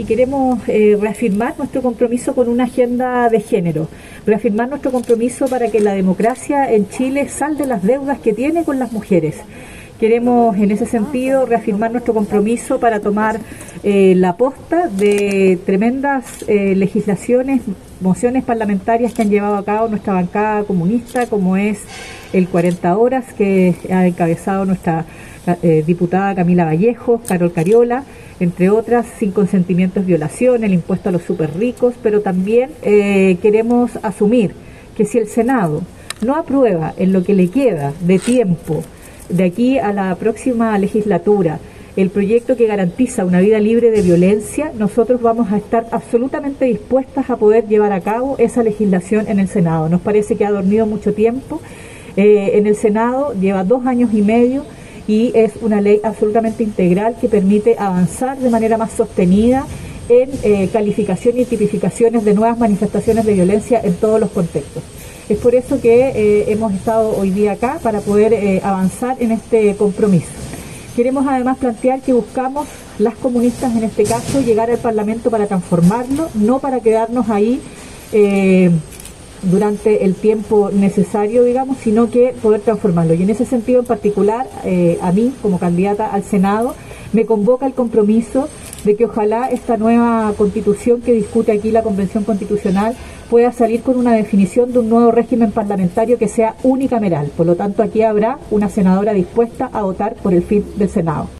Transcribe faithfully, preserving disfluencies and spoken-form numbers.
queremos eh, reafirmar nuestro compromiso con una agenda de género, reafirmar nuestro compromiso para que la democracia en Chile salde las deudas que tiene con las mujeres. Queremos, en ese sentido, reafirmar nuestro compromiso para tomar eh, la posta de tremendas eh, legislaciones, mociones parlamentarias que han llevado a cabo nuestra bancada comunista, como es el cuarenta horas, que ha encabezado nuestra eh, diputada Camila Vallejo, Carol Cariola, entre otras, sin consentimiento es violación, el impuesto a los súper ricos, pero también eh, queremos asumir que si el Senado no aprueba en lo que le queda de tiempo de aquí a la próxima legislatura el proyecto que garantiza una vida libre de violencia, nosotros vamos a estar absolutamente dispuestas a poder llevar a cabo esa legislación en el Senado. Nos parece que ha dormido mucho tiempo eh, en el Senado, lleva dos años y medio y es una ley absolutamente integral que permite avanzar de manera más sostenida en eh, calificación y tipificaciones de nuevas manifestaciones de violencia en todos los contextos. Es por eso que eh, hemos estado hoy día acá para poder eh, avanzar en este compromiso. Queremos además plantear que buscamos, las comunistas en este caso, llegar al Parlamento para transformarlo, no para quedarnos ahí eh, durante el tiempo necesario, digamos, sino que poder transformarlo. Y en ese sentido en particular, eh, a mí, como candidata al Senado, me convoca el compromiso de que ojalá esta nueva constitución que discute aquí la Convención Constitucional pueda salir con una definición de un nuevo régimen parlamentario que sea unicameral. Por lo tanto, aquí habrá una senadora dispuesta a votar por el fin del Senado.